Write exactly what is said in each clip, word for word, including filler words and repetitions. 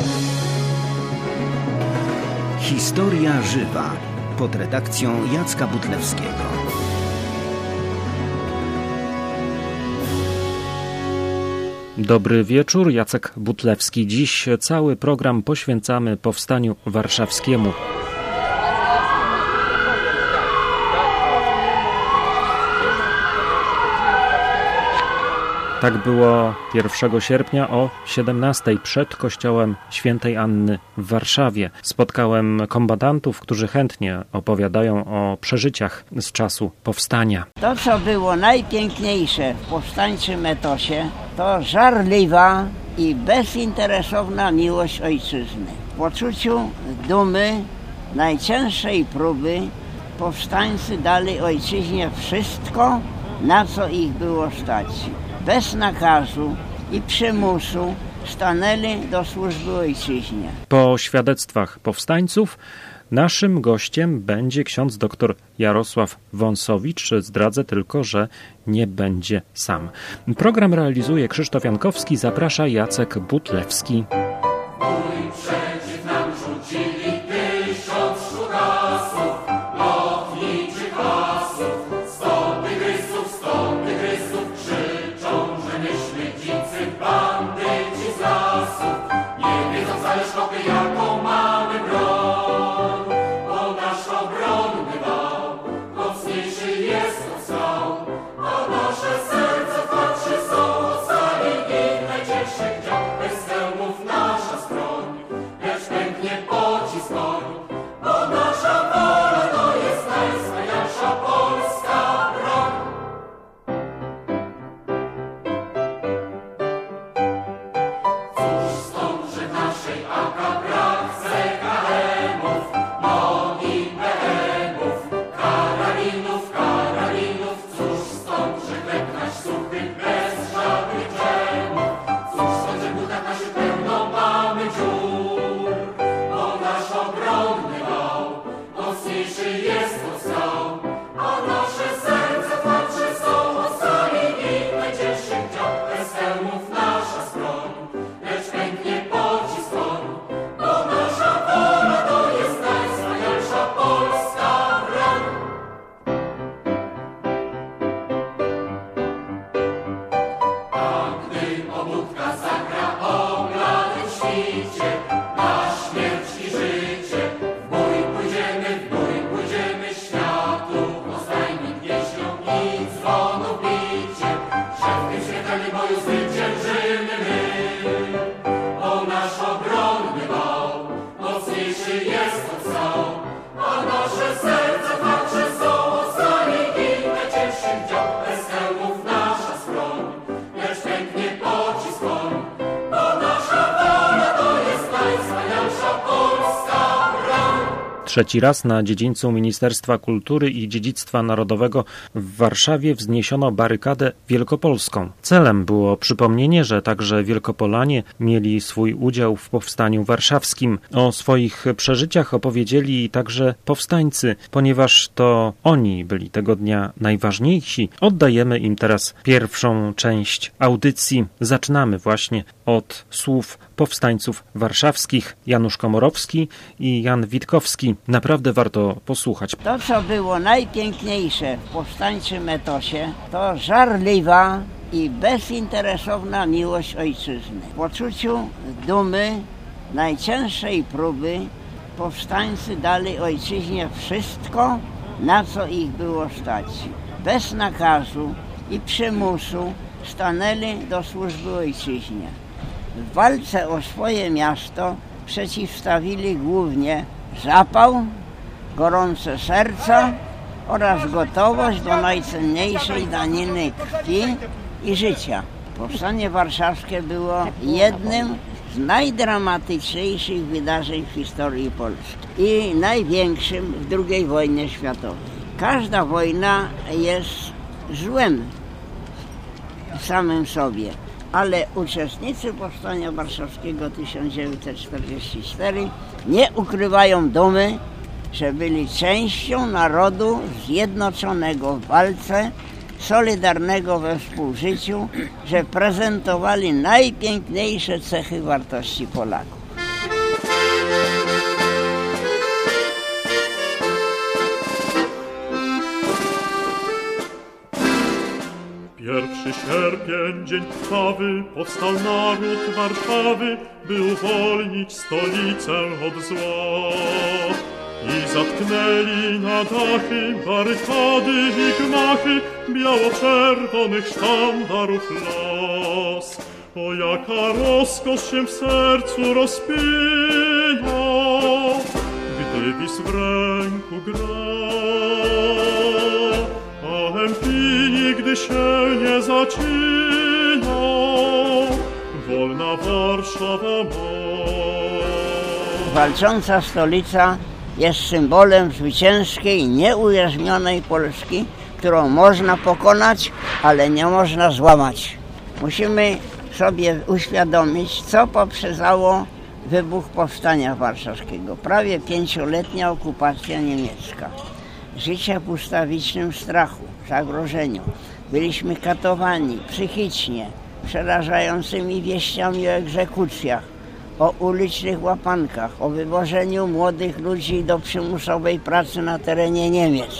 Historia żywa pod redakcją Jacka Butlewskiego. Dobry wieczór, Jacek Butlewski. Dziś cały program poświęcamy Powstaniu Warszawskiemu. Tak było pierwszego sierpnia o siedemnastej przed kościołem Świętej Anny w Warszawie. Spotkałem kombatantów, którzy chętnie opowiadają o przeżyciach z czasu powstania. To, co było najpiękniejsze w powstańczym etosie, to żarliwa i bezinteresowna miłość ojczyzny. W poczuciu dumy, najcięższej próby, powstańcy dali ojczyźnie wszystko, na co ich było stać. Bez nakazu i przymusu stanęli do służby ojczyźnie. Po świadectwach powstańców naszym gościem będzie ksiądz dr Jarosław Wąsowicz. Zdradzę tylko, że nie będzie sam. Program realizuje Krzysztof Jankowski, zaprasza Jacek Butlewski. Trzeci raz na dziedzińcu Ministerstwa Kultury i Dziedzictwa Narodowego w Warszawie wzniesiono barykadę wielkopolską. Celem było przypomnienie, że także Wielkopolanie mieli swój udział w powstaniu warszawskim. O swoich przeżyciach opowiedzieli także powstańcy, ponieważ to oni byli tego dnia najważniejsi. Oddajemy im teraz pierwszą część audycji. Zaczynamy właśnie od słów powstańców warszawskich, Janusz Komorowski i Jan Witkowski. Naprawdę warto posłuchać. To, co było najpiękniejsze w powstańczym etosie, to żarliwa i bezinteresowna miłość ojczyzny. W poczuciu dumy, najcięższej próby, powstańcy dali ojczyźnie wszystko, na co ich było stać. Bez nakazu i przymusu stanęli do służby ojczyźnie. W walce o swoje miasto przeciwstawili głównie zapał, gorące serca oraz gotowość do najcenniejszej daniny krwi i życia. Powstanie warszawskie było jednym z najdramatyczniejszych wydarzeń w historii Polski i największym w drugiej wojnie światowej. Każda wojna jest złem w samym sobie, ale uczestnicy Powstania Warszawskiego tysiąc dziewięćset czterdziestego czwartego nie ukrywają dumy, że byli częścią narodu zjednoczonego w walce, solidarnego we współżyciu, że prezentowali najpiękniejsze cechy wartości Polaków. Pierwszy sierpień, dzień krwawy, powstał naród Warszawy, by uwolnić stolicę od zła. I zatknęli na dachy barykady i gmachy biało-czerwonych sztandarów las. O, jaka rozkosz się w sercu rozpina, gdy wis w ręku gra. A Empii nigdy się nie zacina, wolna Warszawa ma. Walcząca stolica jest symbolem zwycięskiej, nieujarzmionej Polski, którą można pokonać, ale nie można złamać. Musimy sobie uświadomić, co poprzedzało wybuch Powstania Warszawskiego. Prawie pięcioletnia okupacja niemiecka. Życie w ustawicznym strachu, zagrożeniu. Byliśmy katowani psychicznie, przerażającymi wieściami o egzekucjach, o ulicznych łapankach, o wywożeniu młodych ludzi do przymusowej pracy na terenie Niemiec.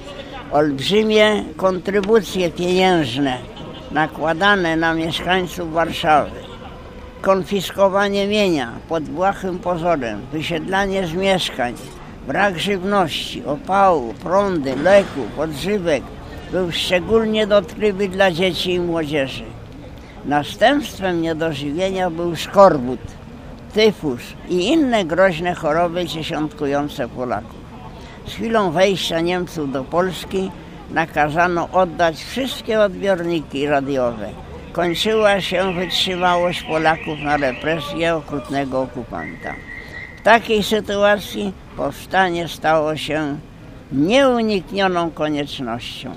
Olbrzymie kontrybucje pieniężne nakładane na mieszkańców Warszawy, konfiskowanie mienia pod błahym pozorem, wysiedlanie z mieszkań, brak żywności, opału, prądy, leków, odżywek był szczególnie dotkliwy dla dzieci i młodzieży. Następstwem niedożywienia był skorbut, tyfus i inne groźne choroby dziesiątkujące Polaków. Z chwilą wejścia Niemców do Polski nakazano oddać wszystkie odbiorniki radiowe. Kończyła się wytrzymałość Polaków na represję okrutnego okupanta. W takiej sytuacji powstanie stało się nieuniknioną koniecznością.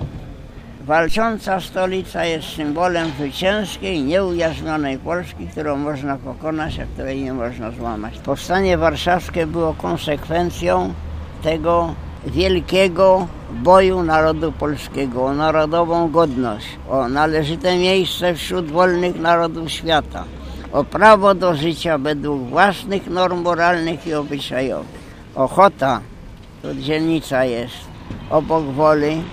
Walcząca stolica jest symbolem zwycięskiej, nieujarzmionej Polski, którą można pokonać, a której nie można złamać. Powstanie warszawskie było konsekwencją tego wielkiego boju narodu polskiego o narodową godność, o należyte miejsce wśród wolnych narodów świata, o prawo do życia według własnych norm moralnych i obyczajowych. Ochota, to dzielnica jest, obok Woli,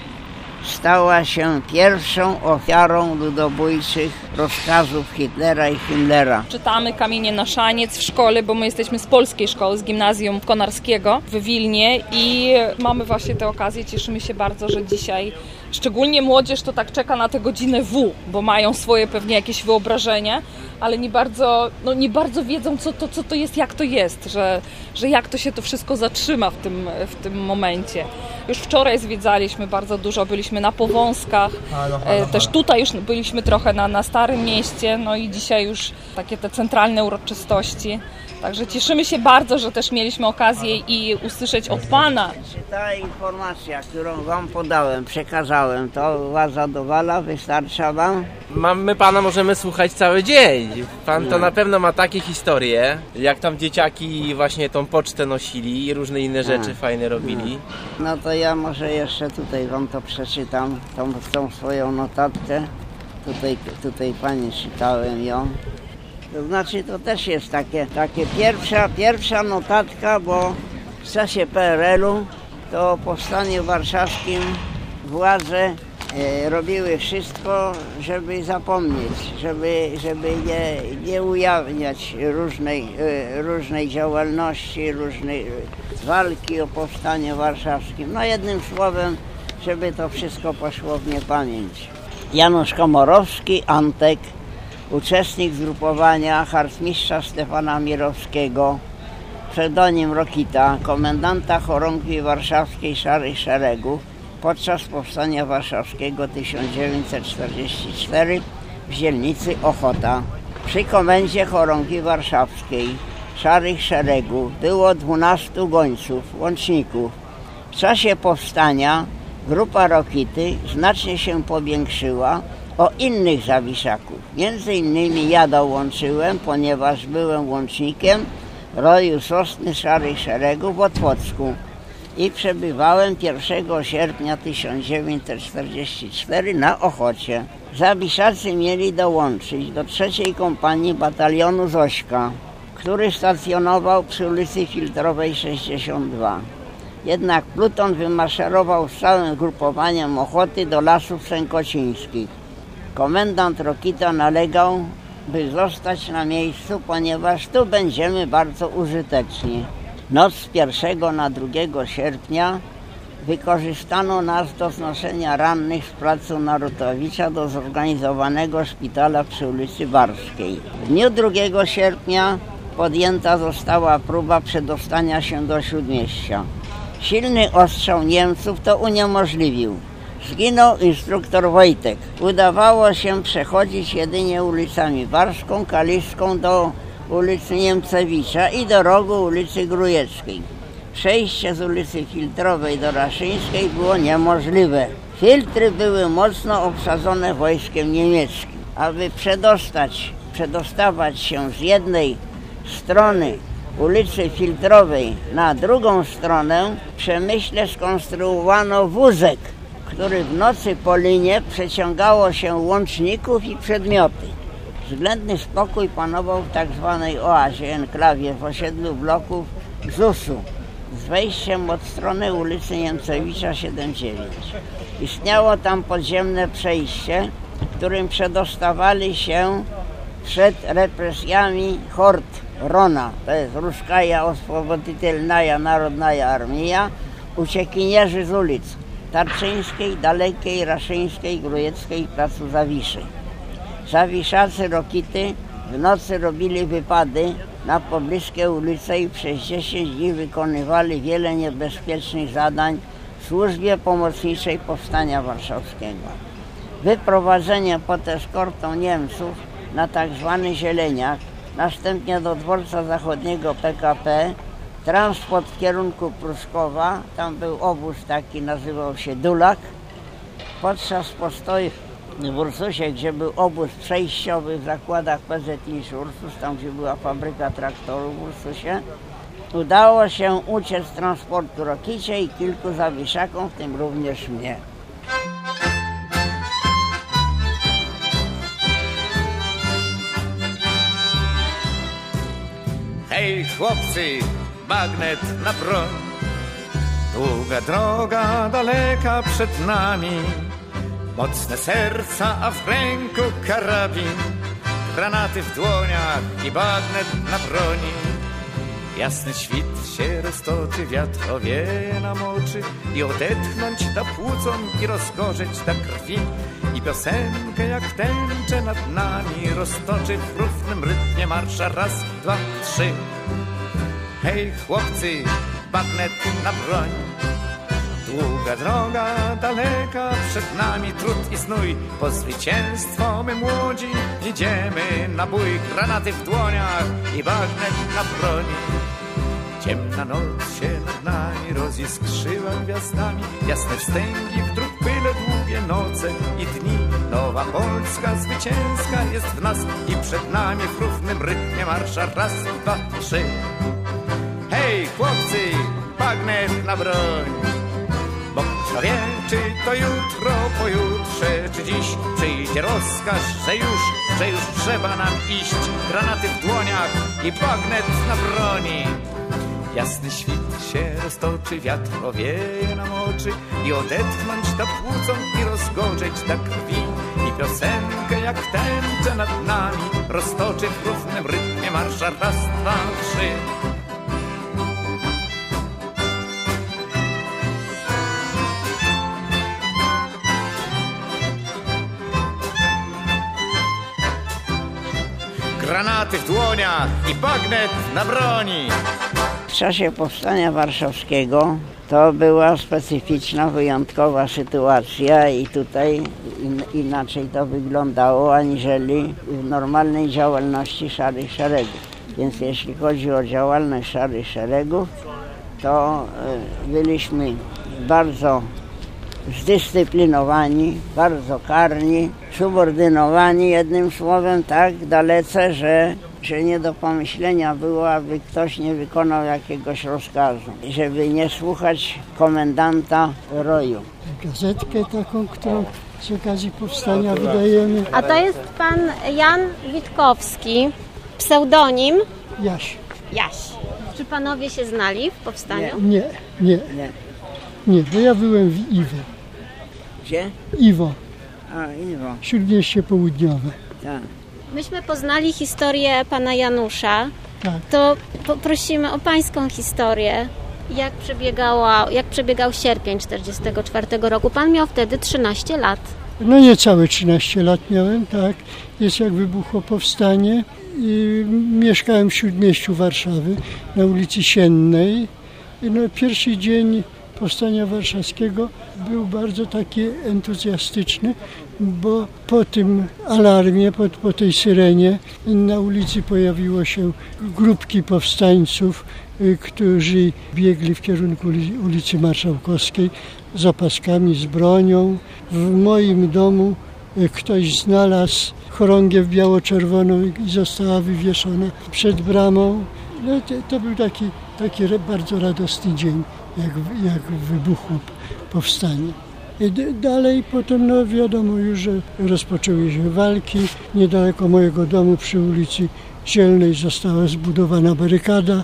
stała się pierwszą ofiarą ludobójczych rozkazów Hitlera i Himmlera. Czytamy Kamienie na szaniec w szkole, bo my jesteśmy z polskiej szkoły, z gimnazjum konarskiego w Wilnie i mamy właśnie tę okazję, cieszymy się bardzo, że dzisiaj szczególnie młodzież to tak czeka na tę godzinę W, bo mają swoje pewnie jakieś wyobrażenie, ale nie bardzo, no nie bardzo wiedzą, co to, co to jest, jak to jest, że, że jak to się to wszystko zatrzyma w tym, w tym momencie. Już wczoraj zwiedzaliśmy bardzo dużo, byliśmy na Powązkach, e, też tutaj już byliśmy trochę na, na Starym Mieście, no i dzisiaj już takie te centralne uroczystości. Także cieszymy się bardzo, że też mieliśmy okazję i usłyszeć od Pana. Czy ta informacja, którą Wam podałem, przekazałem, to Was zadowala, wystarcza Wam? My Pana możemy słuchać cały dzień. Pan to na pewno ma takie historie, jak tam dzieciaki właśnie tą pocztę nosili i różne inne rzeczy A. fajne robili. No to ja może jeszcze tutaj Wam to przeczytam, tą, tą swoją notatkę. Tutaj, tutaj Pani czytałem ją. To znaczy to też jest takie, takie pierwsza, pierwsza notatka, bo w czasie P R L-u to o powstaniu warszawskim władze e, robiły wszystko, żeby zapomnieć, żeby, żeby nie, nie ujawniać różnej, e, różnej działalności, różnej walki o powstanie warszawskim. No jednym słowem, żeby to wszystko poszło w niepamięć. Janusz Komorowski, Antek, uczestnik zgrupowania harcmistrza Stefana Mirowskiego, pseudonim Rokita, komendanta chorągwi warszawskiej Szarych Szeregów podczas powstania warszawskiego tysiąc dziewięćset czterdziestego czwartego w dzielnicy Ochota. Przy komendzie chorągwi warszawskiej Szarych Szeregów było dwunastu gońców, łączników. W czasie powstania grupa Rokity znacznie się powiększyła o innych zawiszaków. Między innymi ja dołączyłem, ponieważ byłem łącznikiem roju Sosny Szarych Szeregów w Otwocku i przebywałem pierwszego sierpnia tysiąc dziewięćset czterdziestego czwartego na Ochocie. Zawiszacy mieli dołączyć do trzeciej kompanii batalionu Zośka, który stacjonował przy ulicy Filtrowej sześćdziesiąt dwa. Jednak pluton wymaszerował z całym grupowaniem Ochoty do Lasów Sękocińskich. Komendant Rokita nalegał, by zostać na miejscu, ponieważ tu będziemy bardzo użyteczni. Noc z pierwszego na drugiego sierpnia wykorzystano nas do znoszenia rannych z placu Narutowicza do zorganizowanego szpitala przy ulicy Barskiej. W dniu drugiego sierpnia podjęta została próba przedostania się do Śródmieścia. Silny ostrzał Niemców to uniemożliwił. Zginął instruktor Wojtek. Udawało się przechodzić jedynie ulicami Barską, Kaliską do ulicy Niemcewicza i do rogu ulicy Grujeckiej. Przejście z ulicy Filtrowej do Raszyńskiej było niemożliwe. Filtry były mocno obsadzone wojskiem niemieckim. Aby przedostać, przedostawać się z jednej strony ulicy Filtrowej na drugą stronę, w Przemyśle skonstruowano wózek, który w nocy po linie przeciągało się łączników i przedmioty. Względny spokój panował w tak zwanej oazie, enklawie w osiedlu bloków zusu z wejściem od strony ulicy Niemcewicza siedemdziesiąt dziewięć. Istniało tam podziemne przejście, którym przedostawali się przed represjami hord Rona, to jest Ruskaja Oswoboditelnaja Narodnaja Armia, uciekinierzy z ulic Tarczyńskiej, Dalekiej, Raszyńskiej, Grujeckiej i placu Zawiszy. Zawiszacy Rokity w nocy robili wypady na pobliskie ulice i przez dziesięć dni wykonywali wiele niebezpiecznych zadań w służbie pomocniczej Powstania Warszawskiego. Wyprowadzenie pod eskortą Niemców na tak zwany Zieleniak, następnie do dworca zachodniego P K P, transport w kierunku Pruszkowa, tam był obóz taki, nazywał się Dulak. Podczas postoju w Ursusie, gdzie był obóz przejściowy w zakładach P Z I Ursus, tam gdzie była fabryka traktorów w Ursusie, udało się uciec z transportu Rokicie i kilku zawieszakom, w tym również mnie. Hej chłopcy, bagnet na broń. Długa droga, daleka przed nami. Mocne serca, a w ręku karabin. Granaty w dłoniach i bagnet na broni. Jasny świt się roztoczy, wiatr owieje nam oczy. I odetchnąć da płucom i rozgorzeć da krwi. I piosenkę jak tęczę nad nami roztoczy w równym rytmie marsza. Raz, dwa, trzy. Hej chłopcy, bagnet na broń. Długa droga, daleka przed nami, trud i znój. Po zwycięstwo my młodzi idziemy na bój. Granaty w dłoniach i bagnet na broni. Ciemna noc się nad nami roziskrzyła gwiazdami. Jasne wstęgi wdruk pyle długie noce i dni. Nowa Polska zwycięska jest w nas i przed nami w równym rytmie marsza. Raz, dwa, trzy. Hej chłopcy, bagnet na broń. Bo kto wie, czy to jutro, pojutrze, czy dziś przyjdzie rozkaz, że już, że już trzeba nam iść. Granaty w dłoniach i bagnet na broni. Jasny świt się roztoczy, wiatr owieje nam oczy. I odetchnąć da płucom i rozgorzeć da krwi. I piosenkę jak tęczę nad nami roztoczy w równym rytmie marsza. Raz, dwa, trzy. Granaty w dłoniach i bagnet na broni. W czasie Powstania Warszawskiego to była specyficzna, wyjątkowa sytuacja i tutaj in, inaczej to wyglądało aniżeli w normalnej działalności Szarych Szeregów. Więc jeśli chodzi o działalność Szarych Szeregów, to y, byliśmy bardzo zdyscyplinowani, bardzo karni, subordynowani, jednym słowem tak dalece, że, że nie do pomyślenia było, aby ktoś nie wykonał jakiegoś rozkazu, żeby nie słuchać komendanta roju. Gazetkę taką, którą z okazji powstania wydajemy. A to jest pan Jan Witkowski, pseudonim Jaś. Jaś. Czy panowie się znali w powstaniu? Nie, nie, Nie. nie, bo ja byłem w Iwo. Gdzie? Iwo, A, Iwo. Śródmieście Południowe. Tak. Myśmy poznali historię pana Janusza. Tak. To poprosimy o pańską historię. Jak przebiegała, jak przebiegał sierpień czterdziestego czwartego roku? Pan miał wtedy trzynaście lat. No niecałe trzynaście lat miałem, tak. Jest jak wybuchło powstanie. I mieszkałem w Śródmieściu Warszawy, na ulicy Siennej. I no, pierwszy dzień powstania warszawskiego był bardzo taki entuzjastyczny, bo po tym alarmie, po, po tej syrenie na ulicy pojawiło się grupki powstańców, y, którzy biegli w kierunku ulicy Marszałkowskiej z opaskami, z bronią. W moim domu y, ktoś znalazł chorągiew biało-czerwoną i została wywieszona przed bramą. No, to, to był taki, taki bardzo radosny dzień, jak, jak wybuchło powstanie. I d- dalej potem, no wiadomo już, że rozpoczęły się walki. Niedaleko mojego domu przy ulicy Zielnej została zbudowana barykada,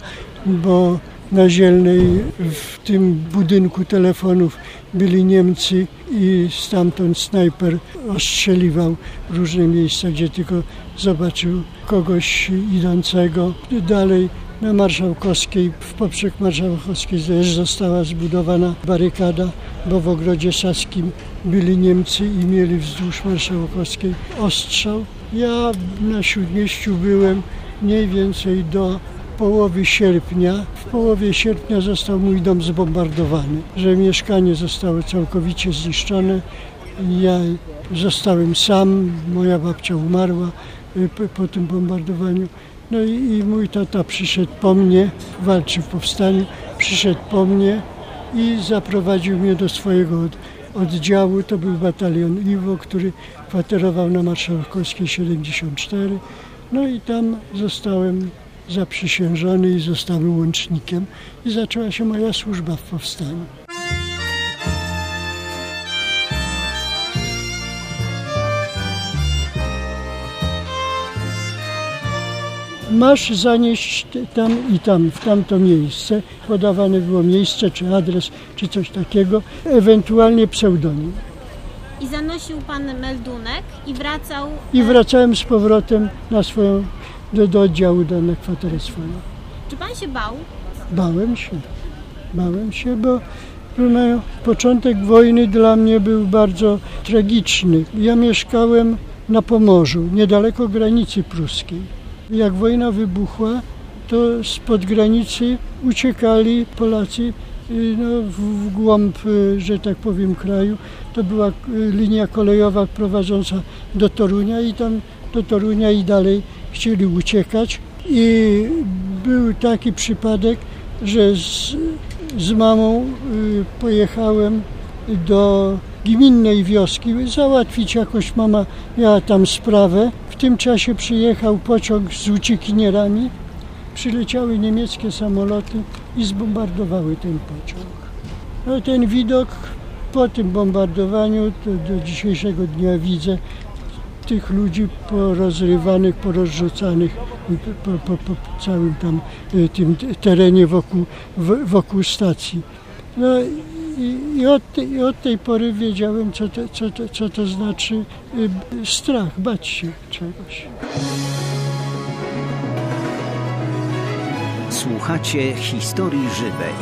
bo na Zielnej w tym budynku telefonów byli Niemcy i stamtąd snajper ostrzeliwał różne miejsca, gdzie tylko zobaczył kogoś idącego. Dalej na Marszałkowskiej, w poprzek Marszałkowskiej też została zbudowana barykada, bo w Ogrodzie Saskim byli Niemcy i mieli wzdłuż Marszałkowskiej ostrzał. Ja na Śródmieściu byłem mniej więcej do połowy sierpnia. W połowie sierpnia został mój dom zbombardowany, że mieszkanie zostało całkowicie zniszczone. Ja zostałem sam, moja babcia umarła po, po tym bombardowaniu. No i, i mój tata przyszedł po mnie, walczył w powstaniu, przyszedł po mnie i zaprowadził mnie do swojego od, oddziału. To był batalion Iwo, który kwaterował na Marszałkowskiej siedemdziesiąt cztery. No i tam zostałem zaprzysiężony i zostałem łącznikiem i zaczęła się moja służba w powstaniu. Masz zanieść tam i tam, w tamto miejsce. Podawane było miejsce, czy adres, czy coś takiego, ewentualnie pseudonim. I zanosił pan meldunek i wracał... I wracałem z powrotem na swoją, do, do oddziału, do, na kwaterę swoją. Czy pan się bał? Bałem się. Bałem się, bo no, początek wojny dla mnie był bardzo tragiczny. Ja mieszkałem na Pomorzu, niedaleko granicy pruskiej. Jak wojna wybuchła, to spod granicy uciekali Polacy no, w głąb, że tak powiem, kraju. To była linia kolejowa prowadząca do Torunia i tam do Torunia i dalej chcieli uciekać. I był taki przypadek, że z, z mamą pojechałem do gminnej wioski załatwić jakoś, mama miała tam sprawę. W tym czasie przyjechał pociąg z uciekinierami, przyleciały niemieckie samoloty i zbombardowały ten pociąg. No, ten widok po tym bombardowaniu, to do dzisiejszego dnia widzę tych ludzi porozrywanych, porozrzucanych po, po, po całym tam tym terenie wokół, wokół stacji. No, I, i, od te, I od tej pory wiedziałem, co to, co to, co to znaczy y, strach, bać się czegoś. Słuchacie historii żywej.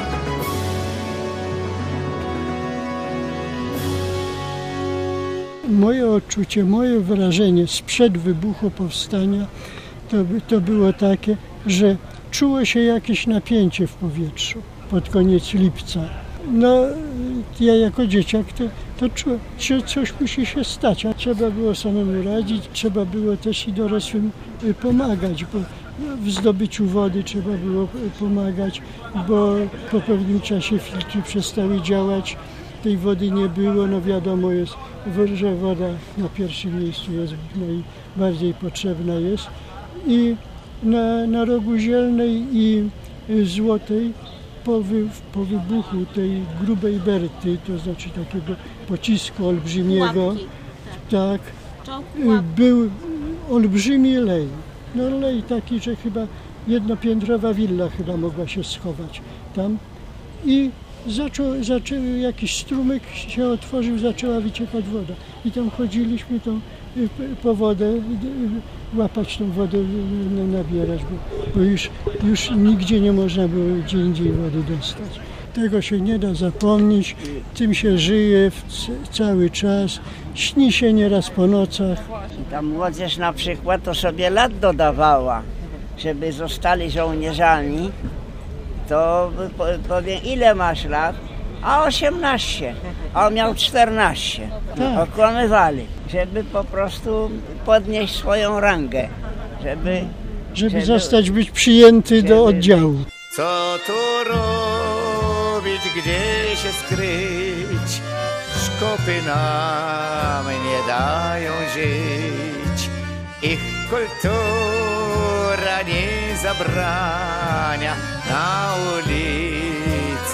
Moje odczucie, moje wrażenie sprzed wybuchu powstania to, to było takie, że czuło się jakieś napięcie w powietrzu pod koniec lipca. No, ja jako dzieciak to, to czułem, że coś musi się stać, a trzeba było samemu radzić, trzeba było też i dorosłym pomagać, bo w zdobyciu wody trzeba było pomagać, bo po pewnym czasie filtry przestały działać, tej wody nie było, no wiadomo jest, że woda na pierwszym miejscu jest, najbardziej potrzebna jest. I na, na rogu Zielnej i Złotej Po, wy, po wybuchu tej grubej berty, to znaczy takiego pocisku olbrzymiego, Pułapki, tak, tak. był olbrzymi lej. No lej taki, że chyba jednopiętrowa willa chyba mogła się schować tam i zaczął, zaczął jakiś strumyk się otworzył, zaczęła wyciekać woda i tam chodziliśmy tą, po wodę, łapać tą wodę, nabierać, bo, bo już, już nigdzie nie można było gdzie indziej wody dostać. Tego się nie da zapomnieć, tym się żyje cały czas, śni się nieraz po nocach. Ta młodzież na przykład to sobie lat dodawała, żeby zostali żołnierzami, to powiem, ile masz lat? A osiemnaście, a on miał czternaście. Tak. Okłamywali, żeby po prostu podnieść swoją rangę, żeby... Żeby, żeby zostać, być przyjęty żeby, do oddziału. Co tu robić, gdzie się skryć? Szkopy nam nie dają żyć. Ich kultura nie zabrania na ulicy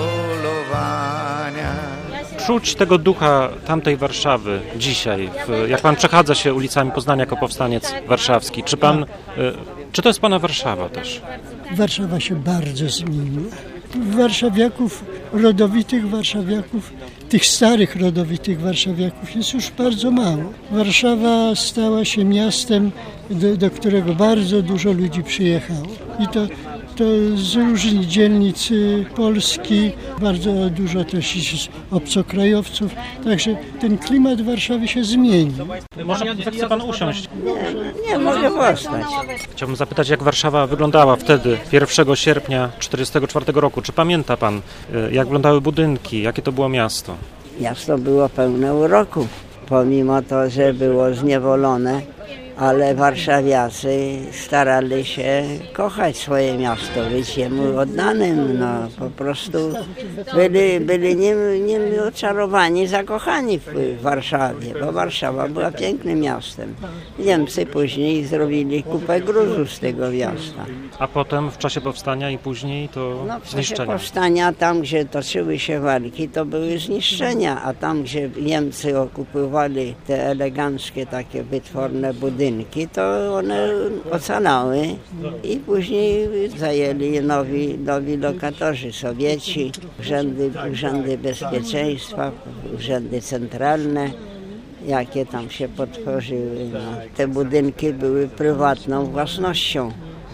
polowania. Czuć tego ducha tamtej Warszawy dzisiaj, w, jak pan przechadza się ulicami Poznania jako powstaniec warszawski. Czy pan, czy to jest pana Warszawa też? Warszawa się bardzo zmieniła. Warszawiaków, rodowitych warszawiaków, tych starych rodowitych warszawiaków jest już bardzo mało. Warszawa stała się miastem, do, do którego bardzo dużo ludzi przyjechało. I to, to z różnych dzielnic Polski, bardzo dużo też obcokrajowców. Także ten klimat Warszawy się zmienił. Może chce pan usiąść? Nie, nie mogę postać. Chciałbym zapytać, jak Warszawa wyglądała wtedy, pierwszego sierpnia tysiąc dziewięćset czterdziestego czwartego roku. Czy pamięta pan, jak wyglądały budynki, jakie to było miasto? Miasto było pełne uroku, pomimo to, że było zniewolone, ale warszawiacy starali się kochać swoje miasto, być jemu oddanym, no po prostu byli, byli nim, nim oczarowani, zakochani w Warszawie, bo Warszawa była pięknym miastem. Niemcy później zrobili kupę gruzu z tego miasta. A potem w czasie powstania i później to no, w czasie zniszczenia? powstania, tam gdzie toczyły się walki, to były zniszczenia, a tam gdzie Niemcy okupowali te eleganckie, takie wytworne budynki, to one ocalały i później zajęli nowi, nowi lokatorzy, Sowieci, urzędy, urzędy bezpieczeństwa, urzędy centralne, jakie tam się potworzyły. No. Te budynki były prywatną własnością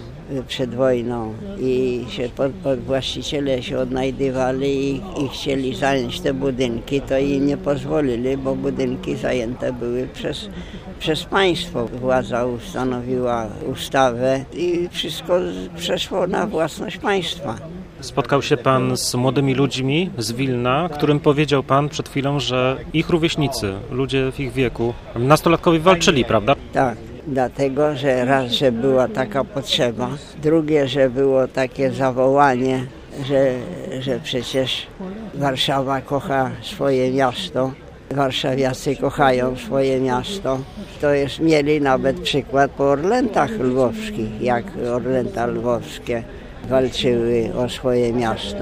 przed wojną i się pod, pod właściciele się odnajdywali i, i chcieli zająć te budynki, to im nie pozwolili, bo budynki zajęte były przez, przez państwo. Władza ustanowiła ustawę i wszystko przeszło na własność państwa. Spotkał się pan z młodymi ludźmi z Wilna, którym powiedział pan przed chwilą, że ich rówieśnicy, ludzie w ich wieku, nastolatkowie walczyli, prawda? Tak. Dlatego, że raz, że była taka potrzeba, drugie, że było takie zawołanie, że, że przecież Warszawa kocha swoje miasto, warszawiacy kochają swoje miasto. To jest, mieli nawet przykład po Orlętach lwowskich, jak Orlęta lwowskie walczyły o swoje miasto.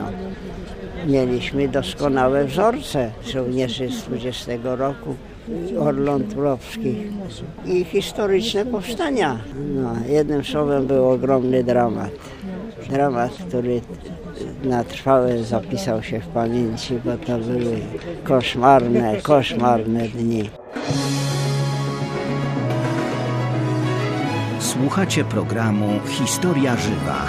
Mieliśmy doskonałe wzorce żołnierzy z dwudziestego roku. Orląt Lwowskich i historyczne powstania. No, jednym słowem był ogromny dramat. Dramat, który na trwałe zapisał się w pamięci, bo to były koszmarne, koszmarne dni. Słuchacie programu Historia Żywa.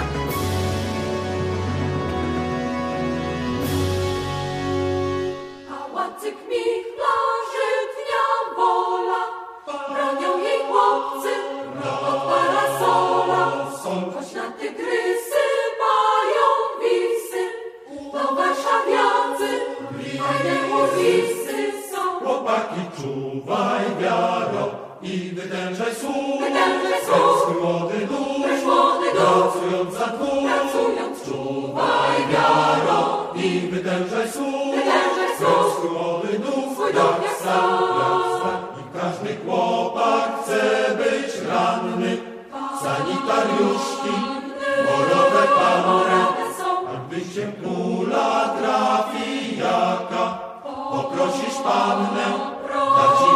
Czuwaj, wiaro, i wydężaj słuch, swój młody duch, pracując za dwóch. Czuwaj, wiaro, i wydężaj słuch, swój młody duch, jak sam, i każdy chłopak chce być ranny. Sanitariuszki, morowe panory, a gdy się kula trafi jaka, poprosisz pannę, da ci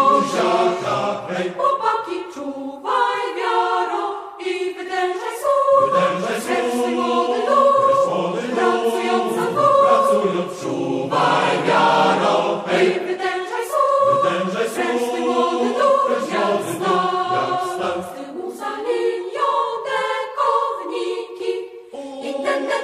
buziaka, hej. Chłopaki, czuwaj, wiaro, i wydężaj słuch.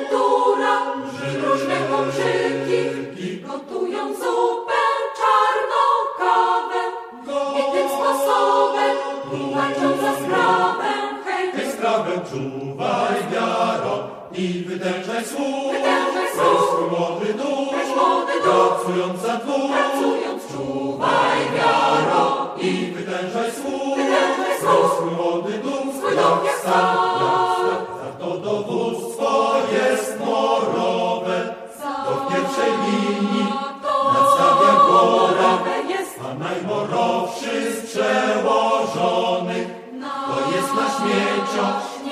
emerytura, różne kolczyki i gotują zupę, czarną kawę. I tym sposobem walczą za sprawę. Hej, hej, sprawę czuwaj, wiaro, i wytężaj słuch. Wytężaj słuch. Młody duch, młody duch, pracując za dwóch. Pracując czuwaj, wiaro, i wytężaj słuch. Wytężaj słuch. Swój młody duch, swój duch jak stan. Za to dowództwo jest morowe, to w pierwszej linii nadstawia głowę, a najmorowszy z przełożonych to jest nasz Miecio,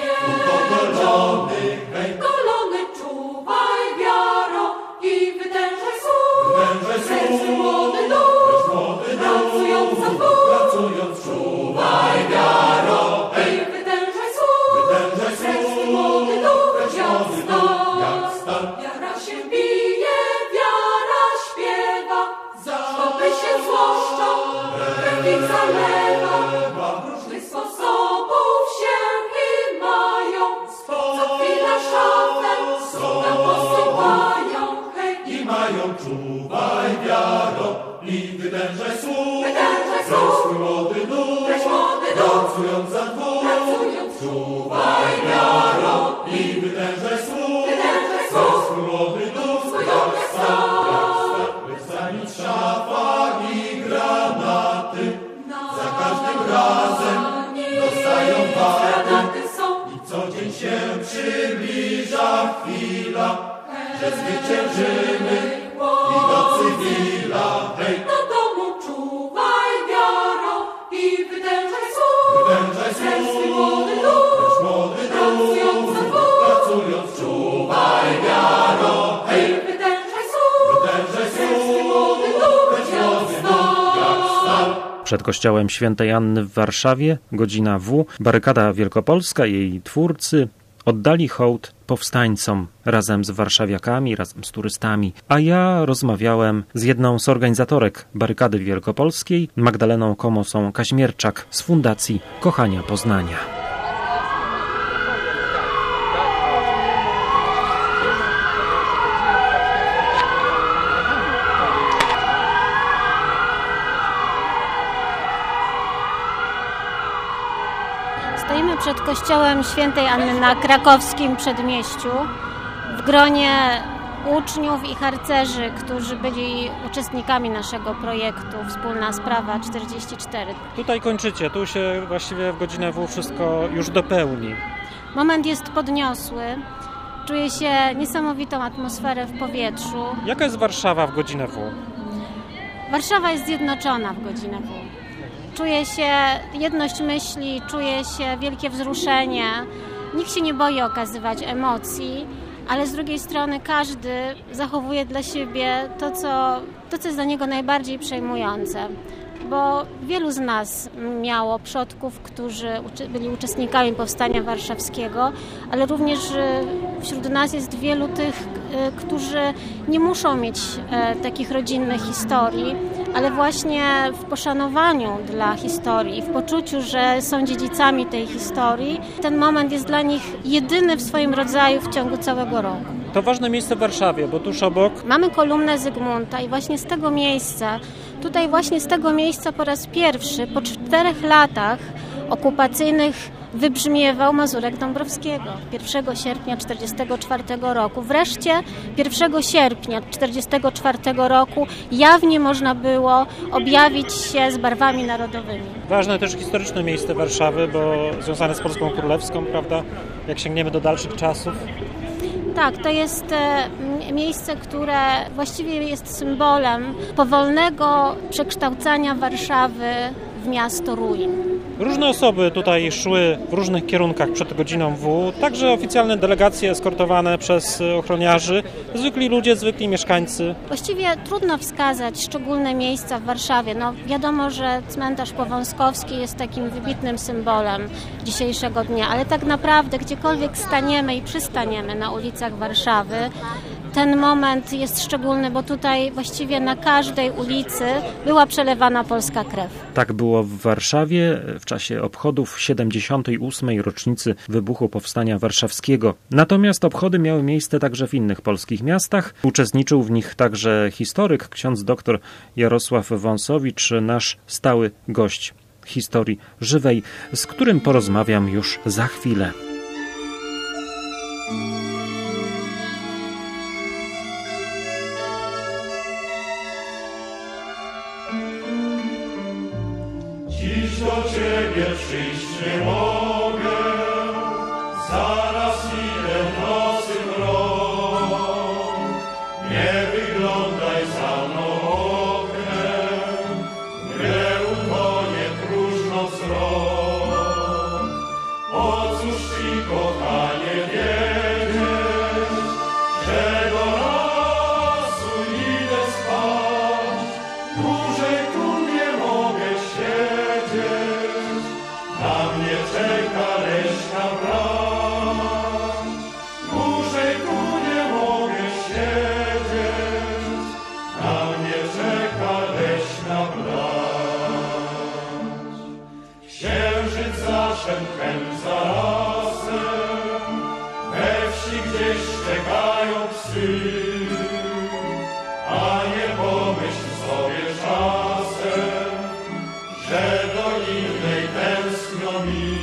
ugolony. Hej, golony, czuwaj, wiaro, i wytężaj słuch. Wytężaj słuch. Młody duch, młody duch, pracując za dwóch. Pracując czuwaj, wiaro, hej, wytężaj słuch. Wytężaj słuch. Młody duch, młody duch, jak stal. Wiara się bije, wiara śpiewa, szopy się złoszczą, krew ich zalewa. W różnych sposobów się i mają, co chwila szafę nam posyłają. Hej, i mają czuwaj, wiaro, i wytężaj słuch. Wytężaj słuch. Swój młody duch, młody duch, pracując za dwóch. pracując Czuwaj, wiaro, i wytężaj słuch. Wytężaj słuch. Swój młody duch, Swój duch jak stal. lecz zanim szafak i granaty za każdym razem dostają wady. I co dzień się przybliża chwila, że zwyciężymy i do cywila. Hej, do domu czuwaj, wiaro, i wytężaj słuch. wytężaj Swój słuch. młody duch, Lecz młody pracując za duch, dwóch. pracując czuwaj, wiaro. Hej, wytężaj słuch. wytężaj Swój słuch. młody duch, Lecz jak młody duch, jak stal. stal. Przed kościołem świętej Anny w Warszawie, godzina W, barykada wielkopolska i jej twórcy oddali hołd powstańcom razem z warszawiakami, razem z turystami. A ja rozmawiałem z jedną z organizatorek barykady wielkopolskiej, Magdaleną Komosą-Kaźmierczak z Fundacji Kochania Poznania. Stoimy przed kościołem świętej Anny na krakowskim przedmieściu w gronie uczniów i harcerzy, którzy byli uczestnikami naszego projektu Wspólna Sprawa czterdzieści cztery. Tutaj kończycie, tu się właściwie w godzinę W wszystko już dopełni. Moment jest podniosły. Czuję się niesamowitą atmosferę w powietrzu. Jaka jest Warszawa w godzinę W? Warszawa jest zjednoczona w godzinę W. Czuję się jedność myśli, czuję się wielkie wzruszenie. Nikt się nie boi okazywać emocji, ale z drugiej strony każdy zachowuje dla siebie to, co, to, co jest dla niego najbardziej przejmujące. Bo wielu z nas miało przodków, którzy byli uczestnikami Powstania Warszawskiego, ale również wśród nas jest wielu tych, którzy nie muszą mieć takich rodzinnych historii, ale właśnie w poszanowaniu dla historii, w poczuciu, że są dziedzicami tej historii, ten moment jest dla nich jedyny w swoim rodzaju w ciągu całego roku. To ważne miejsce w Warszawie, bo tuż obok mamy kolumnę Zygmunta i właśnie z tego miejsca, tutaj właśnie z tego miejsca po raz pierwszy, po czterech latach okupacyjnych wybrzmiewał Mazurek Dąbrowskiego pierwszego sierpnia czterdziestego czwartego roku. Wreszcie pierwszego sierpnia czterdziestego czwartego roku jawnie można było objawić się z barwami narodowymi. Ważne też historyczne miejsce Warszawy, bo związane z Polską Królewską, prawda? Jak sięgniemy do dalszych czasów. Tak, to jest miejsce, które właściwie jest symbolem powolnego przekształcania Warszawy w miasto ruin. Różne osoby tutaj szły w różnych kierunkach przed godziną W, także oficjalne delegacje eskortowane przez ochroniarzy, zwykli ludzie, zwykli mieszkańcy. Właściwie trudno wskazać szczególne miejsca w Warszawie. No, wiadomo, że cmentarz Powązkowski jest takim wybitnym symbolem dzisiejszego dnia, ale tak naprawdę gdziekolwiek staniemy i przystaniemy na ulicach Warszawy, ten moment jest szczególny, bo tutaj właściwie na każdej ulicy była przelewana polska krew. Tak było w Warszawie w czasie obchodów siedemdziesiątej ósmej rocznicy wybuchu Powstania Warszawskiego. Natomiast obchody miały miejsce także w innych polskich miastach. Uczestniczył w nich także historyk, ksiądz dr Jarosław Wąsowicz, nasz stały gość historii żywej, z którym porozmawiam już za chwilę. Dziś do Ciebie przyjść nie mogę, zaraz idę w nocy mrok. Nie wyglądaj za mną oknem, gdy utonie próżno wzrok. O cóż Ci, kochanie, wiedzieć, że do lasu idę spać, dłużej tu nie mogę siedzieć, na mnie czeka leśna brać. Dłużej tu nie mogę siedzieć, na mnie czeka leśna brać. Księżyc zaszedł hem za lasem, we wsi gdzieś szczekają psy, a nie pomyśl sobie czasem, że do innej tęsknią mi.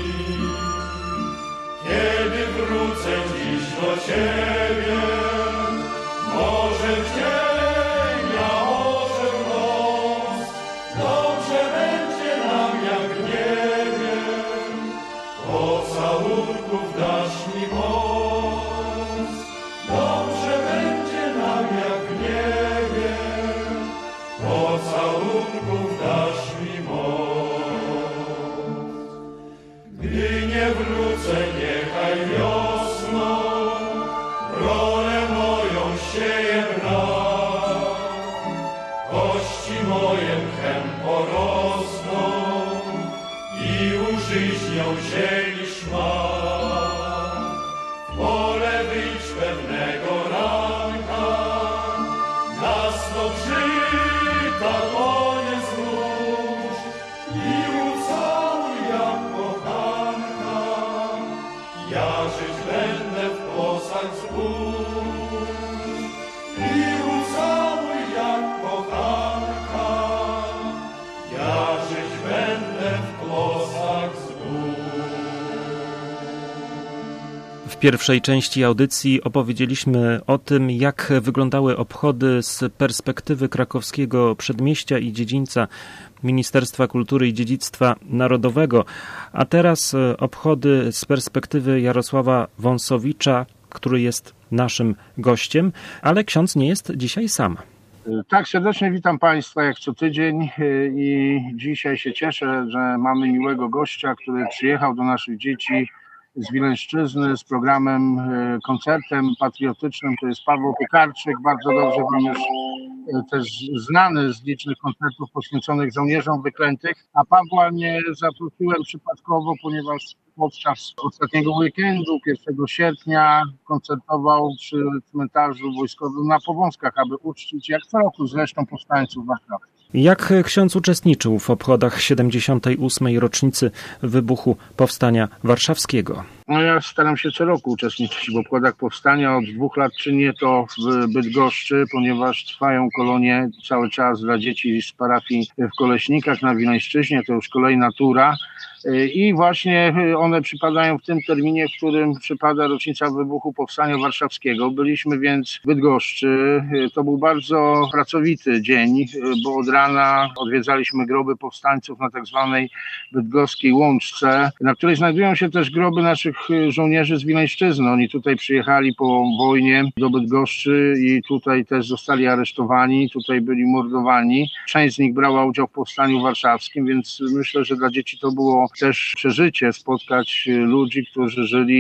Kiedy wrócę dziś do Ciebie, może w dzień, a może w noc, dobrze będzie nam jak nie wiem, pocałunków dasz mi moc. Dobrze będzie nam jak nie wiem, pocałunków dasz mi moc. Gdy nie wrócę, niechaj wiosną rolę moją sieje brak. Kości moje mchem porosną i użyźnią ziemi szmat. W pole wyjdź pewnego ranka, na snop żyta dłonie złóż i ucałuj jak kochanka. Ja żyć będę w kłosach zbóż i ucałuj jak kochanka. Ja żyć będę w kłosach zbóż. W pierwszej części audycji opowiedzieliśmy o tym, jak wyglądały obchody z perspektywy krakowskiego przedmieścia i dziedzińca Ministerstwa Kultury i Dziedzictwa Narodowego, a teraz obchody z perspektywy Jarosława Wąsowicza, który jest naszym gościem, ale ksiądz nie jest dzisiaj sam. Tak, serdecznie witam Państwa jak co tydzień i dzisiaj się cieszę, że mamy miłego gościa, który przyjechał do naszych dzieci z Wileńszczyzny z programem, koncertem patriotycznym. To jest Paweł Piekarczyk, bardzo dobrze Wam już też znany z licznych koncertów poświęconych żołnierzom wyklętych. A Pawła nie zaprosiłem przypadkowo, ponieważ podczas ostatniego weekendu, pierwszego sierpnia, koncertował przy cmentarzu wojskowym na Powązkach, aby uczcić jak co roku zresztą powstańców Warszawy. Jak ksiądz uczestniczył w obchodach siedemdziesiątej ósmej rocznicy wybuchu Powstania Warszawskiego? No ja staram się co roku uczestniczyć w obchodach powstania. Od dwóch lat czynię to w Bydgoszczy, ponieważ trwają kolonie cały czas dla dzieci z parafii w Koleśnikach na Wileńszczyźnie. To już kolejna tura. I właśnie one przypadają w tym terminie, w którym przypada rocznica wybuchu Powstania Warszawskiego. Byliśmy więc w Bydgoszczy. To był bardzo pracowity dzień, bo od rana odwiedzaliśmy groby powstańców na tak zwanej bydgoskiej Łączce, na której znajdują się też groby naszych żołnierzy z Wileńszczyzny. Oni tutaj przyjechali po wojnie do Bydgoszczy i tutaj też zostali aresztowani, tutaj byli mordowani. Część z nich brała udział w Powstaniu Warszawskim, więc myślę, że dla dzieci to było też przeżycie spotkać ludzi, którzy żyli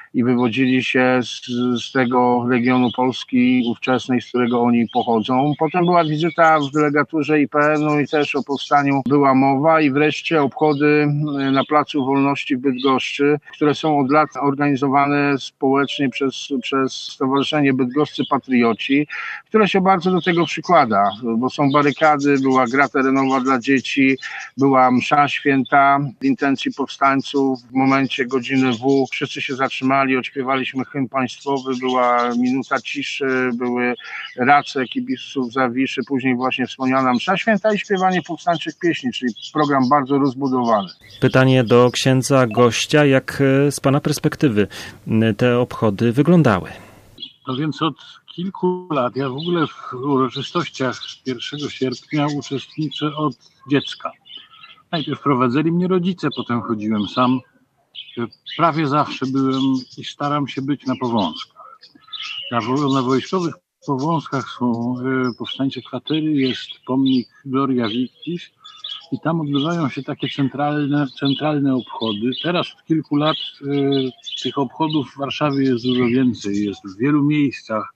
i wywodzili się z, z tego regionu Polski ówczesnej, z którego oni pochodzą. Potem była wizyta w delegaturze I P N-u i też o powstaniu była mowa i wreszcie obchody na Placu Wolności w Bydgoszczy, które są od lat organizowane społecznie przez, przez Stowarzyszenie Bydgoscy Patrioci, które się bardzo do tego przykłada, bo są barykady, była gra terenowa dla dzieci, była msza święta w intencji powstańców. W momencie godziny W wszyscy się zatrzymali, odśpiewaliśmy hymn państwowy, była minuta ciszy, były race kibiców Zawiszy, później właśnie wspomniana msza święta i śpiewanie powstańczych pieśni, czyli program bardzo rozbudowany. Pytanie do księdza gościa, jak z pana perspektywy te obchody wyglądały? No więc od kilku lat, ja w ogóle w uroczystościach pierwszego sierpnia uczestniczę od dziecka. Najpierw prowadzili mnie rodzice, potem chodziłem sam. Prawie zawsze byłem i staram się być na Powązkach. Na, na wojskowych Powązkach są y, powstańcze kwatery, jest pomnik Gloria Victis i tam odbywają się takie centralne, centralne obchody. Teraz od kilku lat y, tych obchodów w Warszawie jest dużo więcej, jest w wielu miejscach.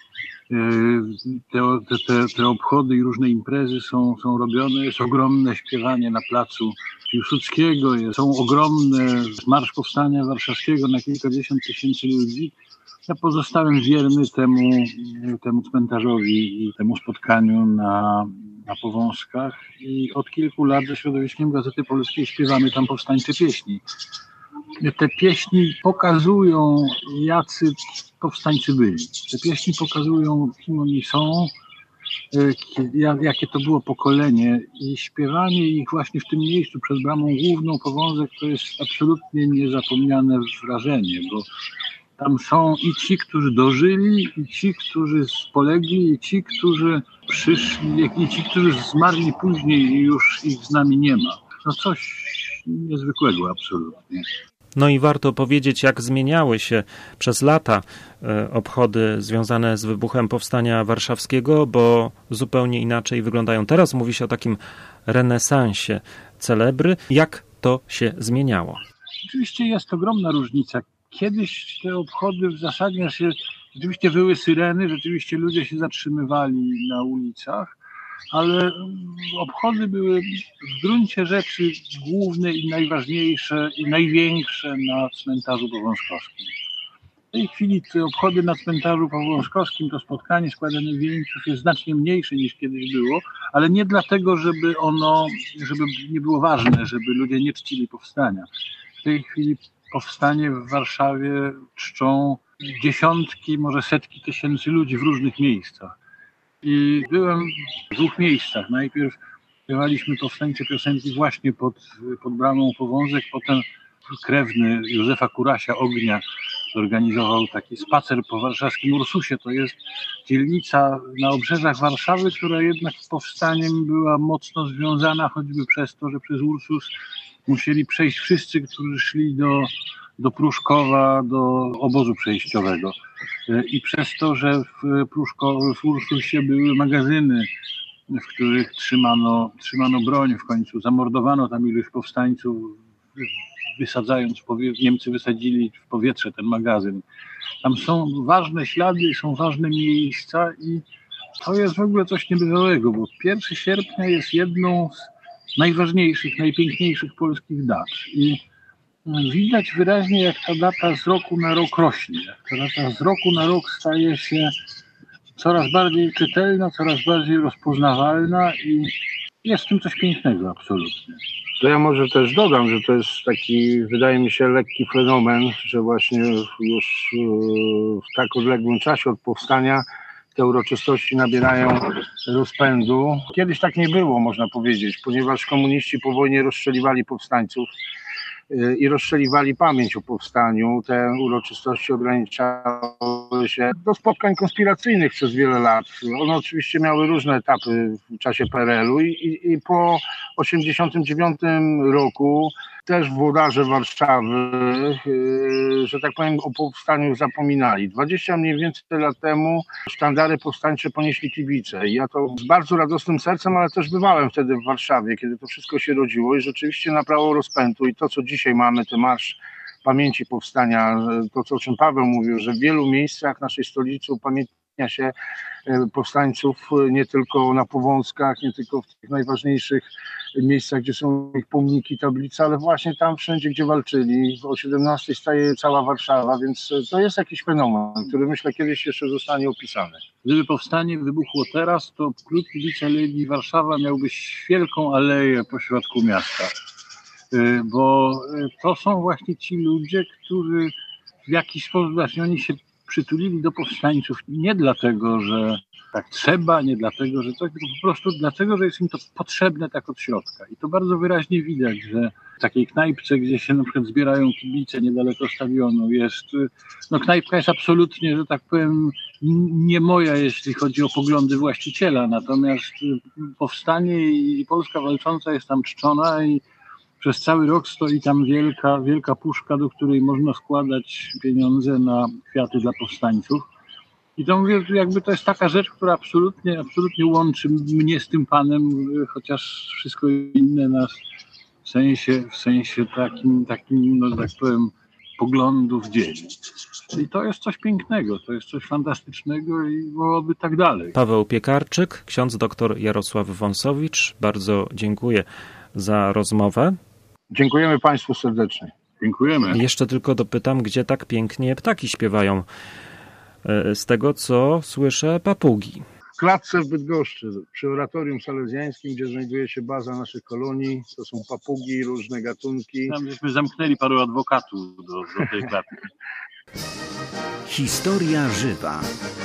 Te, te, te obchody i różne imprezy są, są robione, jest ogromne śpiewanie na placu Piłsudskiego, jest, są ogromne Marsz Powstania Warszawskiego na kilkadziesiąt tysięcy ludzi. Ja pozostałem wierny temu, temu cmentarzowi i temu spotkaniu na, na Powązkach i od kilku lat ze środowiskiem Gazety Polskiej śpiewamy tam powstańcze pieśni. Te pieśni pokazują, jacy powstańcy byli. Te pieśni pokazują, kim oni są, jakie to było pokolenie i śpiewanie ich właśnie w tym miejscu przed bramą główną Powązek to jest absolutnie niezapomniane wrażenie, bo tam są i ci, którzy dożyli, i ci, którzy polegli, i ci, którzy przyszli, i ci, którzy zmarli później i już ich z nami nie ma. No coś niezwykłego absolutnie. No i warto powiedzieć, jak zmieniały się przez lata obchody związane z wybuchem Powstania Warszawskiego, bo zupełnie inaczej wyglądają teraz. Mówi się o takim renesansie celebry. Jak to się zmieniało? Oczywiście jest ogromna różnica. Kiedyś te obchody w zasadzie się, rzeczywiście były syreny, rzeczywiście ludzie się zatrzymywali na ulicach, ale obchody były w gruncie rzeczy główne i najważniejsze i największe na cmentarzu powązkowskim. W tej chwili te obchody na cmentarzu powązkowskim, to spotkanie składane wieńców jest znacznie mniejsze niż kiedyś było, ale nie dlatego, żeby ono, żeby nie było ważne, żeby ludzie nie czcili powstania. W tej chwili powstanie w Warszawie czczą dziesiątki, może setki tysięcy ludzi w różnych miejscach. I byłem w dwóch miejscach. Najpierw śpiewaliśmy powstańcze piosenki właśnie pod, pod bramą Powązek, potem krewny Józefa Kurasia Ognia zorganizował taki spacer po warszawskim Ursusie. To jest dzielnica na obrzeżach Warszawy, która jednak z powstaniem była mocno związana, choćby przez to, że przez Ursus musieli przejść wszyscy, którzy szli do, do Pruszkowa, do obozu przejściowego. I przez to, że w, Pruszko, w Ursusie były magazyny, w których trzymano, trzymano broń, w końcu zamordowano tam iluś powstańców, wysadzając, Niemcy wysadzili w powietrze ten magazyn. Tam są ważne ślady, są ważne miejsca i to jest w ogóle coś niebywałego, bo pierwszego sierpnia jest jedną z najważniejszych, najpiękniejszych polskich dat. I widać wyraźnie, jak ta data z roku na rok rośnie. Jak ta data z roku na rok staje się coraz bardziej czytelna, coraz bardziej rozpoznawalna i jest w tym coś pięknego absolutnie. To ja może też dodam, że to jest taki, wydaje mi się, lekki fenomen, że właśnie już w tak odległym czasie od powstania te uroczystości nabierają rozpędu. Kiedyś tak nie było, można powiedzieć, ponieważ komuniści po wojnie rozstrzeliwali powstańców i rozstrzeliwali pamięć o powstaniu. Te uroczystości ograniczały się do spotkań konspiracyjnych przez wiele lat. One oczywiście miały różne etapy w czasie P R L u i, i, i po osiemdziesiątym dziewiątym roku też włodarze Warszawy, yy, że tak powiem, o powstaniu zapominali. dwadzieścia mniej więcej lat temu sztandary powstańcze ponieśli kibice. I ja to z bardzo radosnym sercem, ale też bywałem wtedy w Warszawie, kiedy to wszystko się rodziło i rzeczywiście nabrało rozpędu. I to, co dzisiaj mamy, ten marsz pamięci powstania. To, co o czym Paweł mówił, że w wielu miejscach naszej stolicy upamiętnia się powstańców nie tylko na Powązkach, nie tylko w tych najważniejszych miejscach, gdzie są ich pomniki, tablice, ale właśnie tam wszędzie, gdzie walczyli. O siedemnastej staje cała Warszawa, więc to jest jakiś fenomen, który myślę kiedyś jeszcze zostanie opisany. Gdyby powstanie wybuchło teraz, to klub Kibice Legii Warszawa miałby wielką aleję pośrodku miasta, bo to są właśnie ci ludzie, którzy w jakiś sposób właśnie oni się przytulili do powstańców nie dlatego, że tak trzeba, nie dlatego, że coś, tylko po prostu dlatego, że jest im to potrzebne tak od środka. I to bardzo wyraźnie widać, że w takiej knajpce, gdzie się na przykład zbierają kibice niedaleko stadionu, jest, no knajpka jest absolutnie, że tak powiem, nie moja, jeśli chodzi o poglądy właściciela, natomiast powstanie i Polska walcząca jest tam czczona i przez cały rok stoi tam wielka, wielka puszka, do której można składać pieniądze na kwiaty dla powstańców. I to mówię, jakby to jest taka rzecz, która absolutnie, absolutnie łączy mnie z tym panem, chociaż wszystko inne nas w sensie, w sensie takim, takim, no tak powiem, poglądów dzieli. I to jest coś pięknego, to jest coś fantastycznego i byłoby tak dalej. Paweł Piekarczyk, ksiądz doktor Jarosław Wąsowicz, bardzo dziękuję za rozmowę. Dziękujemy Państwu serdecznie. Dziękujemy. Jeszcze tylko dopytam, gdzie tak pięknie ptaki śpiewają. Z tego, co słyszę, papugi. W klatce w Bydgoszczy, przy oratorium salezjańskim, gdzie znajduje się baza naszych kolonii, to są papugi, różne gatunki. Tam żeśmy zamknęli paru adwokatów do, do tej klatki. Historia żywa.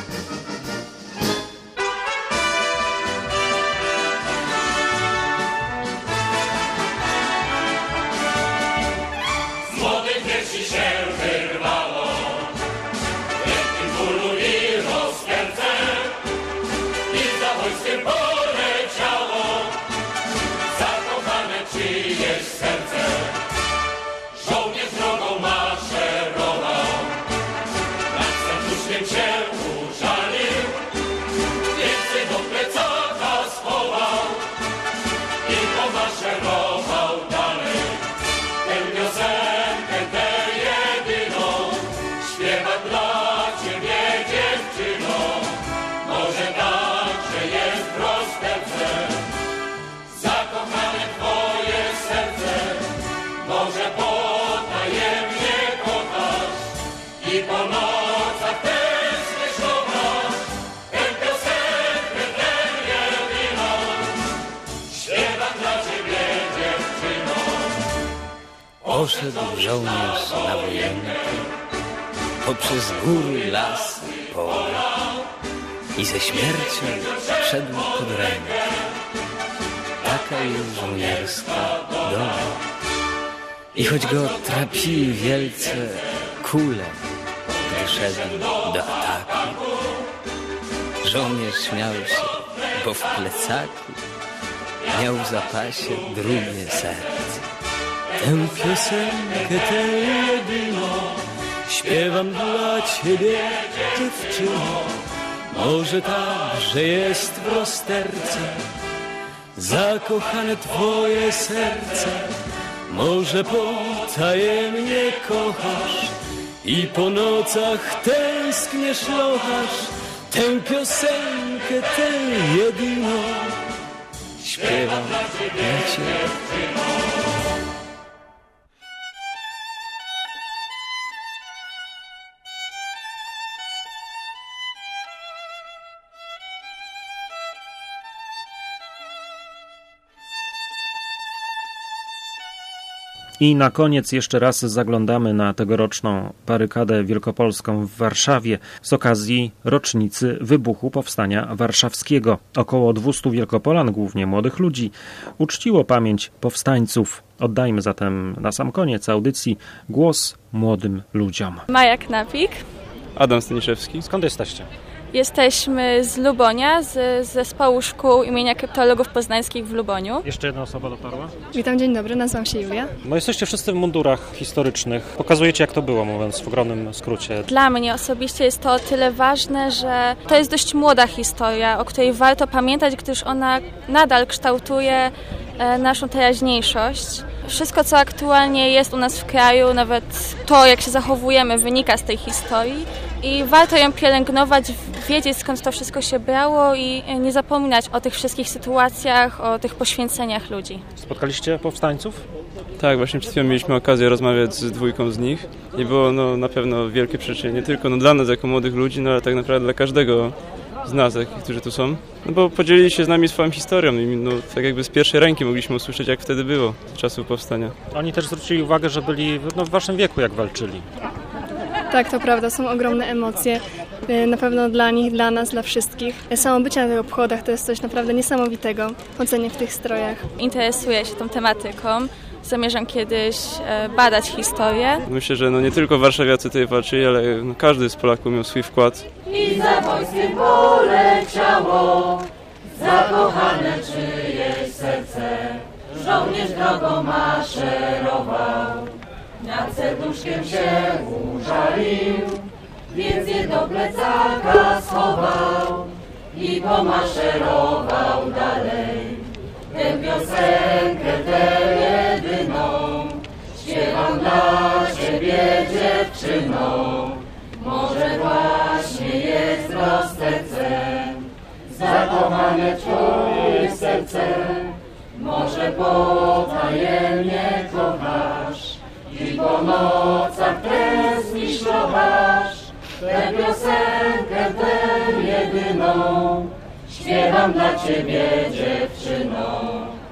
Poszedł żołnierz na wojenkę poprzez góry, lasy, pola i ze śmiercią szedł pod rękę. Taka jest żołnierska droga. I choć go trapili wielce kule, gdy szedł do ataku, żołnierz śmiał się, bo w plecaku miał w zapasie drugie serce. Tę piosenkę, tę jedyną śpiewam dla ciebie, dziewczyno. Może tak, że jest w rozterce zakochane twoje serce. Może potajemnie kochasz i po nocach tęskniesz, lochasz. Tę piosenkę, tę jedyną śpiewam dla ciebie. I na koniec jeszcze raz zaglądamy na tegoroczną barykadę wielkopolską w Warszawie z okazji rocznicy wybuchu Powstania Warszawskiego. Około dwieście Wielkopolan, głównie młodych ludzi, uczciło pamięć powstańców. Oddajmy zatem na sam koniec audycji głos młodym ludziom. Maja Knapik. Adam Staniszewski. Skąd jesteście? Jesteśmy z Lubonia, z, z zespołu szkół imienia kryptologów poznańskich w Luboniu. Jeszcze jedna osoba dotarła. Witam, dzień dobry, nazywam się Julia. No jesteście wszyscy w mundurach historycznych. Pokazujecie, jak to było, mówiąc w ogromnym skrócie. Dla mnie osobiście jest to o tyle ważne, że to jest dość młoda historia, o której warto pamiętać, gdyż ona nadal kształtuje naszą teraźniejszość. Wszystko, co aktualnie jest u nas w kraju, nawet to, jak się zachowujemy, wynika z tej historii i warto ją pielęgnować, wiedzieć, skąd to wszystko się brało i nie zapominać o tych wszystkich sytuacjach, o tych poświęceniach ludzi. Spotkaliście powstańców? Tak, właśnie przed chwilą mieliśmy okazję rozmawiać z dwójką z nich i było no, na pewno wielkie przyczyny, nie tylko no, dla nas jako młodych ludzi, no, ale tak naprawdę dla każdego z nas, którzy tu są, no bo podzielili się z nami swoją historią i no, tak jakby z pierwszej ręki mogliśmy usłyszeć, jak wtedy było, z czasów powstania. Oni też zwrócili uwagę, że byli no, w waszym wieku, jak walczyli. Tak, to prawda, są ogromne emocje, na pewno dla nich, dla nas, dla wszystkich. Samo bycie na tych obchodach to jest coś naprawdę niesamowitego, chodzenie w tych strojach. Interesuję się tą tematyką. Zamierzam kiedyś badać historię. Myślę, że no nie tylko warszawiacy tutaj walczyli, ale no każdy z Polaków miał swój wkład. I za wojskiem poleciało zakochane czyjeś serce. Żołnierz drogą maszerował, nad serduszkiem się użalił, więc je do plecaka schował i pomaszerował dalej. Tę piosenkę, tę jedyną, śpiewam dla ciebie, dziewczyno. Może właśnie jest roztercem, zakochane twoje serce. Może potajemnie kochasz i po nocach tęsknisz, szlochasz. Tę piosenkę, tę jedyną, śpiewam dla ciebie, dziewczyno.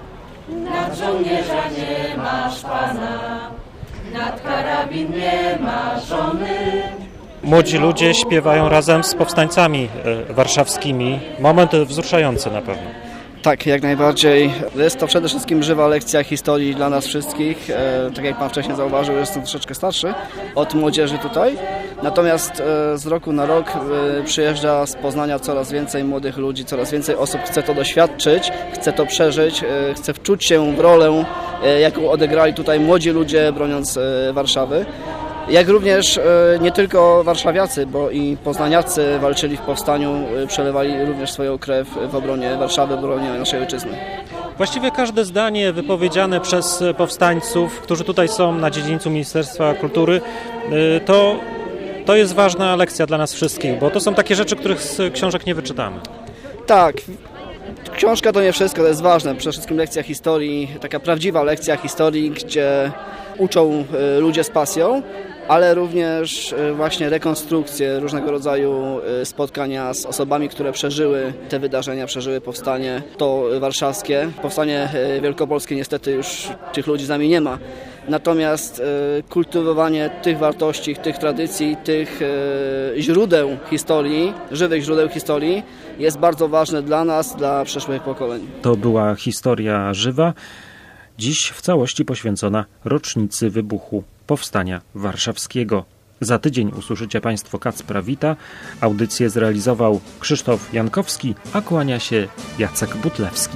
Nad żołnierza nie masz pana, nad karabin nie masz żony. Młodzi ludzie śpiewają razem z powstańcami warszawskimi. Moment wzruszający na pewno. Tak, jak najbardziej. Jest to przede wszystkim żywa lekcja historii dla nas wszystkich. E, tak jak Pan wcześniej zauważył, jestem troszeczkę starszy od młodzieży tutaj. Natomiast e, z roku na rok e, przyjeżdża z Poznania coraz więcej młodych ludzi, coraz więcej osób chce to doświadczyć, chce to przeżyć, e, chce wczuć się w rolę, e, jaką odegrali tutaj młodzi ludzie broniąc e, Warszawy. Jak również e, nie tylko warszawiacy, bo i poznaniacy walczyli w powstaniu, e, przelewali również swoją krew w obronie Warszawy, w obronie naszej ojczyzny. Właściwie każde zdanie wypowiedziane przez powstańców, którzy tutaj są na dziedzińcu Ministerstwa Kultury, e, to, to jest ważna lekcja dla nas wszystkich, bo to są takie rzeczy, których z książek nie wyczytamy. Tak. Książka to nie wszystko, to jest ważne. Przede wszystkim lekcja historii, taka prawdziwa lekcja historii, gdzie uczą ludzie z pasją, ale również właśnie rekonstrukcje, różnego rodzaju spotkania z osobami, które przeżyły te wydarzenia, przeżyły powstanie to warszawskie. Powstanie wielkopolskie niestety już tych ludzi z nami nie ma. Natomiast kultywowanie tych wartości, tych tradycji, tych źródeł historii, żywych źródeł historii jest bardzo ważne dla nas, dla przyszłych pokoleń. To była historia żywa, dziś w całości poświęcona rocznicy wybuchu Powstania Warszawskiego. Za tydzień usłyszycie Państwo Kacpra Wita. Audycję zrealizował Krzysztof Jankowski, a kłania się Jacek Butlewski.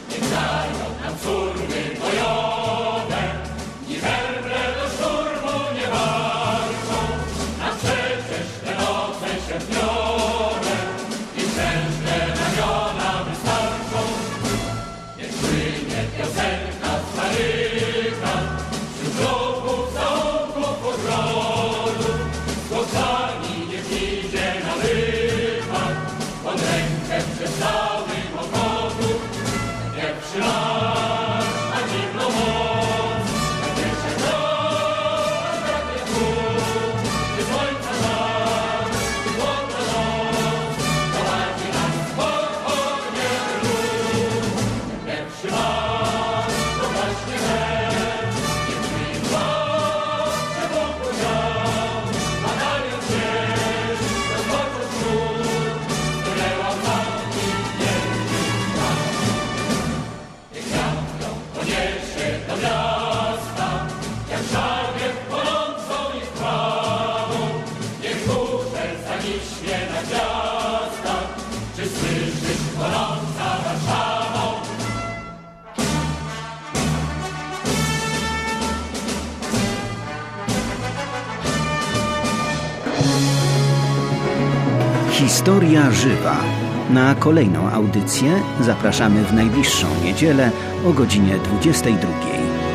Historia żywa. Na kolejną audycję zapraszamy w najbliższą niedzielę o godzinie dwudziestej drugiej.